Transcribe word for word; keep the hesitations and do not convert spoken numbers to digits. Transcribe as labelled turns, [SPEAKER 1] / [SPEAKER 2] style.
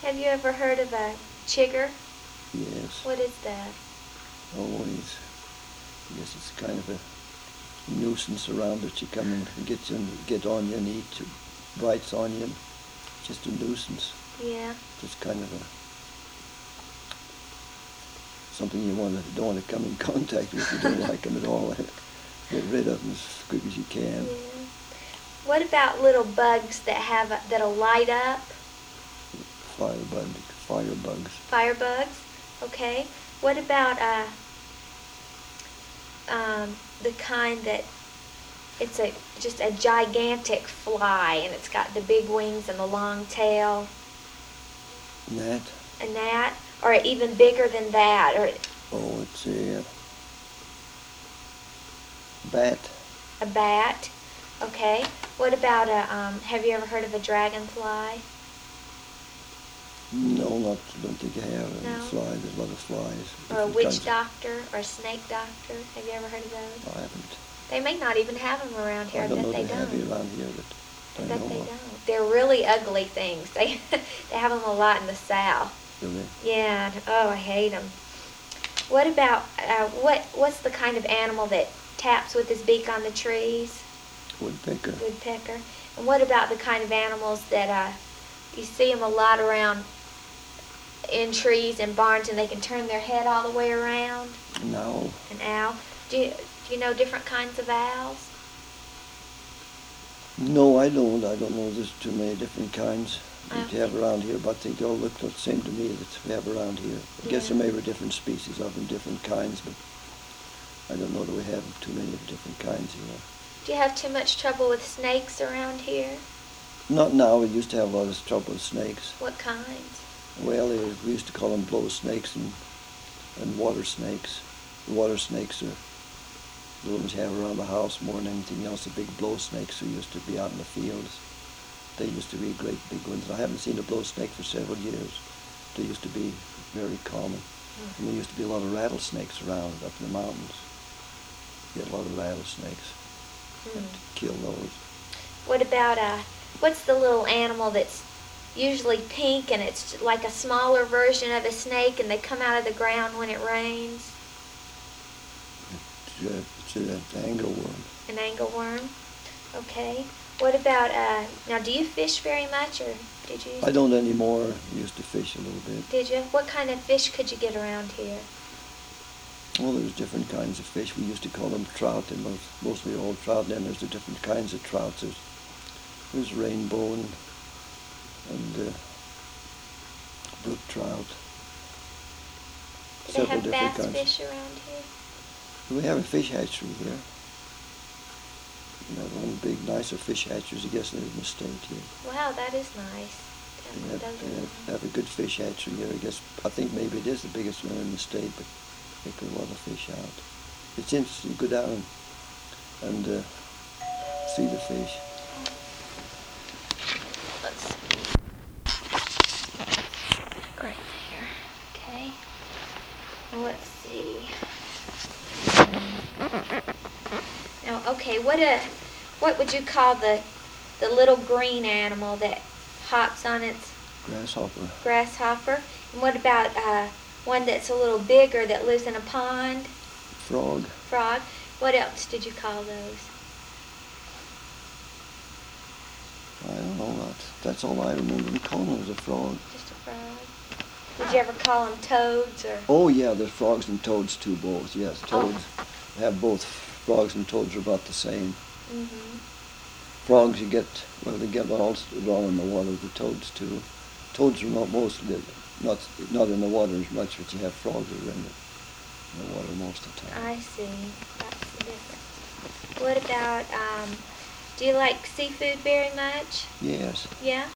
[SPEAKER 1] Have you ever heard of a chigger?
[SPEAKER 2] Yes.
[SPEAKER 1] What is that?
[SPEAKER 2] Oh, he's, I guess it's kind of a nuisance around that you come and get, you, get on you and eat, bites on you. Just a nuisance.
[SPEAKER 1] Yeah.
[SPEAKER 2] Just kind of a something you want to, don't want to come in contact with. You don't like them at all. Get rid of them as quick as you can.
[SPEAKER 1] Yeah. What about little bugs that have a, that'll light up?
[SPEAKER 2] Firebug, firebugs.
[SPEAKER 1] Firebugs. Okay. What about uh, um, the kind that it's a just a gigantic fly and it's got the big wings and the long tail?
[SPEAKER 2] Gnat.
[SPEAKER 1] A gnat, or even bigger than that, or
[SPEAKER 2] Oh, it's a uh, bat.
[SPEAKER 1] a bat. Okay. What about a? Um, have you ever heard of a dragonfly?
[SPEAKER 2] No, not. Don't think I have.
[SPEAKER 1] No?
[SPEAKER 2] Fly. There's a lot of flies.
[SPEAKER 1] Or a
[SPEAKER 2] different
[SPEAKER 1] witch
[SPEAKER 2] kinds of-
[SPEAKER 1] doctor, or a snake doctor? Have you ever heard of those?
[SPEAKER 2] I haven't.
[SPEAKER 1] They may not even have them around here. I,
[SPEAKER 2] I don't
[SPEAKER 1] bet
[SPEAKER 2] know
[SPEAKER 1] they
[SPEAKER 2] they have
[SPEAKER 1] don't.
[SPEAKER 2] it around here, but
[SPEAKER 1] I
[SPEAKER 2] I
[SPEAKER 1] bet
[SPEAKER 2] know
[SPEAKER 1] they
[SPEAKER 2] of.
[SPEAKER 1] don't. They're really ugly things. They they have them a lot in the South.
[SPEAKER 2] Really?
[SPEAKER 1] Yeah. and- Oh, I hate them. What about uh, what? What's the kind of animal that taps with his beak on the trees?
[SPEAKER 2] Woodpecker.
[SPEAKER 1] Woodpecker. And what about the kind of animals that uh, you see them a lot around in trees and barns, and they can turn their head all the way around?
[SPEAKER 2] An owl.
[SPEAKER 1] An owl. Do you, do you know different kinds of owls?
[SPEAKER 2] No, I don't. I don't know. There's too many different kinds that
[SPEAKER 1] Okay.
[SPEAKER 2] you have around here, but I think they all look the same to me that we have around here. I guess
[SPEAKER 1] Yeah.
[SPEAKER 2] there may be different species of them, different kinds, but I don't know that we have too many of different kinds here.
[SPEAKER 1] Do you have too much trouble with snakes around here?
[SPEAKER 2] Not now. We used to have a lot of trouble with snakes.
[SPEAKER 1] What kinds?
[SPEAKER 2] Well, they, we used to call them blow snakes and, and water snakes. The water snakes are the ones you have around the house more than anything else. The big blow snakes who used to be out in the fields. They used to be great big ones. I haven't seen a blow snake for several years. They used to be very common.
[SPEAKER 1] Mm-hmm.
[SPEAKER 2] And there used to be a lot of rattlesnakes around up in the mountains. You had a lot of rattlesnakes.
[SPEAKER 1] Hmm.
[SPEAKER 2] Had to kill those.
[SPEAKER 1] What about uh, what's the little animal that's usually pink and it's like a smaller version of a snake and they come out of the ground when it rains?
[SPEAKER 2] It's, uh, it's an angleworm.
[SPEAKER 1] An angleworm. Okay. What about uh, now? Do you fish very much, or did you?
[SPEAKER 2] I don't anymore. I used to fish a little bit.
[SPEAKER 1] Did you? What kind of fish could you get around here?
[SPEAKER 2] Well, there's different kinds of fish. We used to call them trout, and most, mostly all trout. Then there's the different kinds of trouts. There's, there's rainbow and, and uh, brook trout.
[SPEAKER 1] Do they have bass
[SPEAKER 2] kinds.
[SPEAKER 1] fish around here?
[SPEAKER 2] We have a fish hatchery here. We have one big, nicer fish hatcheries, I guess, in the state here.
[SPEAKER 1] Wow, that is nice.
[SPEAKER 2] They
[SPEAKER 1] Definitely
[SPEAKER 2] have,
[SPEAKER 1] does
[SPEAKER 2] they
[SPEAKER 1] look
[SPEAKER 2] have,
[SPEAKER 1] nice.
[SPEAKER 2] have a good fish hatchery here. I guess I think maybe it is the biggest one in the state, but they put a lot of fish out. It's interesting to go down and uh, see the fish.
[SPEAKER 1] Let's see. Right there. Okay. Well, let's see. Now, okay, what a, what would you call the, the little green animal that hops on its
[SPEAKER 2] Grasshopper.
[SPEAKER 1] grasshopper? And what about uh, one that's a little bigger that lives in a pond?
[SPEAKER 2] Frog.
[SPEAKER 1] Frog. What else did you call those?
[SPEAKER 2] I don't know. That's, that's all I remember them calling them was a frog.
[SPEAKER 1] Just a frog. Did you ever call them toads or?
[SPEAKER 2] Oh, yeah, there's frogs and toads too, both. Yes,
[SPEAKER 1] Oh.
[SPEAKER 2] toads. Have both. Frogs and toads are about the same.
[SPEAKER 1] Mm-hmm.
[SPEAKER 2] Frogs you get, well, they get all, all in the water, the toads too. Toads are not mostly, not, not in the water as much, but you have frogs that are in the, in the water most of the time.
[SPEAKER 1] I see. That's the difference. What about, um, do you like seafood very much?
[SPEAKER 2] Yes.
[SPEAKER 1] Yeah?